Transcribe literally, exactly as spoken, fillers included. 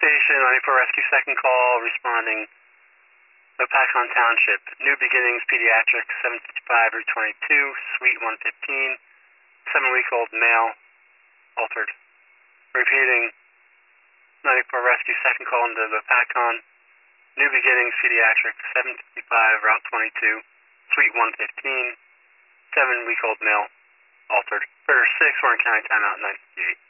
Station, ninety-four Rescue, second call, responding. Opakon Township, New Beginnings Pediatrics, seven fifty-five Route twenty-two, Suite one fifteen, seven-week-old male, altered. Repeating, ninety-four Rescue, second call into Opakon, New Beginnings Pediatrics, seven fifty-five Route twenty-two, Suite one fifteen, seven-week-old male, altered. River six, Warren County, timeout nine fifty-eight.